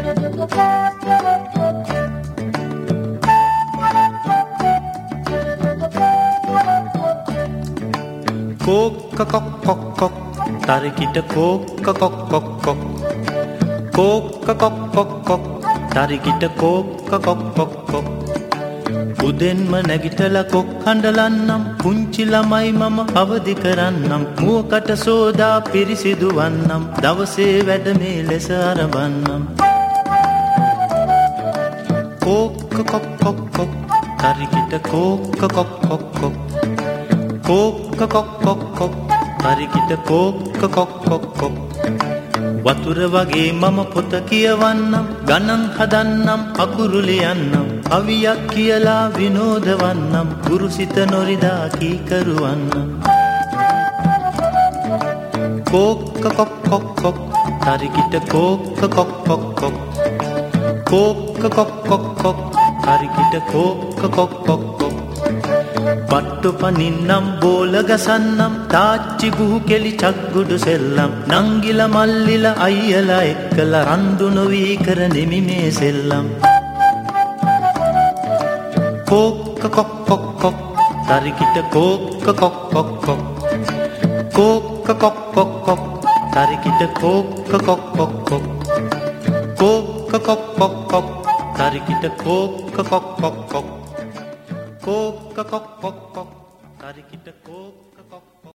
Kok kok kok kok tarik kita kok kok kok kok kok kok kok kok tarik kita kok kok kok kok උදෙන්ම නැගිටලා කොක් හඬලන්නම් පුංචි ළමයි මම අවදි කරන්නම් මුවකට සෝදා පිරිසිදු වන්නම් දවසේ වැඩ මේ ලෙස ආරම්භන්නම් කොක් කොක් කොක් කොක් තරිකිට කොක් කොක් කොක් කොක් කොක් කොක් කොක් කොක් තරිකිට කොක් කොක් කොක් කොක් වතුර වගේ මම පොත කියවන්නම් ගණන් හදන්නම් අකුරු ලියන්නම් අවියක් කියලා විනෝදවන්නම් ගුරුසිත නොරිදා කීකරුවන්නම් කොක් කොක් කොක් කොක් තරිකිට කොක් කොක් කොක් කොක් කොක් කොක් කොක් කොක් තරිකිට කොක් කොක් කොක් කොක් පට්ටු පනින්නම් බෝල ගසන්නම් තාච්චි බුහු කෙලි චග්ගුඩු සෙල්ලම් නංගිල මල්ලිල අයියලා එක්කලා රණ්ඩු නොවී කරනෙමි මේ සෙල්ලම් කොක් කොක් කොක් කොක් තරිකිට කොක් කොක් කොක් කොක් කොක් කොක් කොක් කොක් තරිකිට කොක් කොක් කොක් කොක් කොක් කොක් කොක් කොක් තරිකිට කොක් කොක් කොක් කොක් Kok kok kok kok tarikita kok kok